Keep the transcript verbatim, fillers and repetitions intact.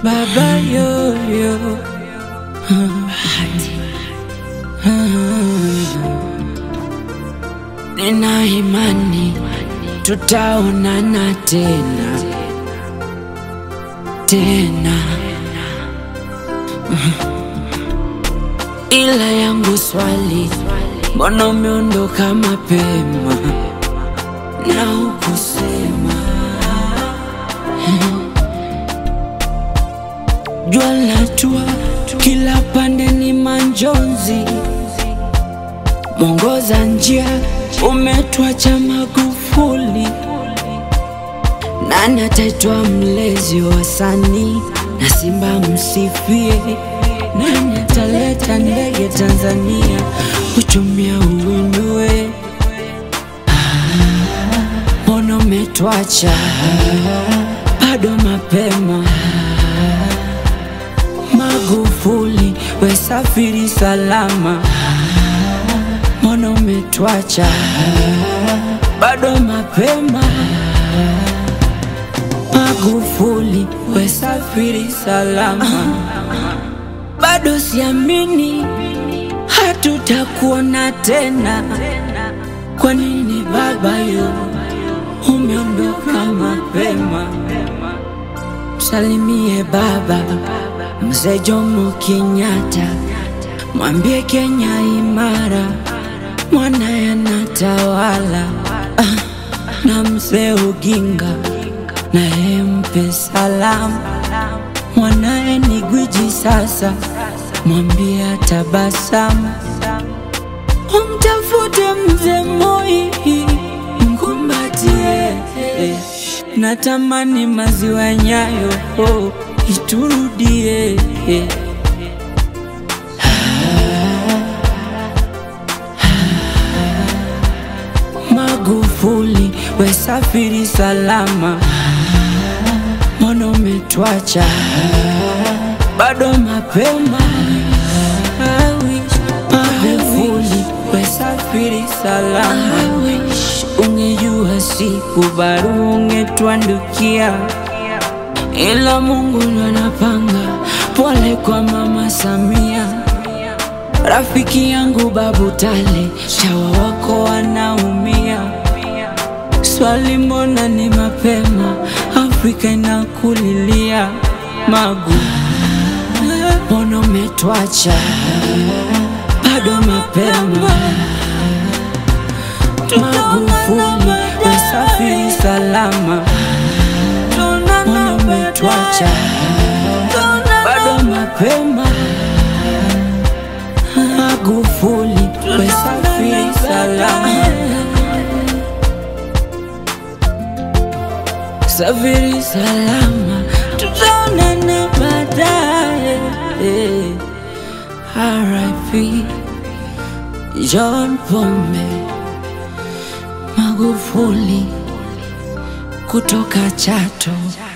Baba yoyo, nina imani tutaonana tena tena, ila yangu swali, mbona umeondoka mapema na hukusema? Jua latua kila pande ni manjonzi, mwongoza njia umetuacha Magufuli. Nani ataitwa mlezi wa wasanii na Simba msifie? Nani ataleta ndege Tanzania uchumia uinue? Mbona umetuacha bado mapema? Magufuli, we safiri salama. Mbona umetuacha bado mapema? Magufuli, we safiri salama. Bado siamini hatutakuona tena. Kwa nini baba yo umeondoka mapema? Msalimie baba Mzee Jomo Kenyatta, mwambie Kenya imara, mwanae anatawala. Ah, na Mzee Oginga naye mpe salamu, mwanae ni gwiji sasa, mwambie atabasamu. Umtafute Mzee Moi, mkumbatie, natamani maziwa Nyayo oh, iturudie. Magufuli, we safiri salama. Mbona umetuacha bado mapema? Magufuli, we safiri salama. Ungejua siku baru ungetuandukia, ila Mungu ndo anapanga. Pole kwa Mama Samia, rafiki yangu Babu Tale, chawa wako wanaumia. Swali, mbona ni mapema? Afrika inakulilia. Magu, mbona umetuacha bado mapema? Magufuli, we safiri salama. Mbona umetuacha bado mapema? Magufuli, we safiri salama. Safiri salama, tutaonana baadaye. R I P John Pombe Magufuli kutoka Chato.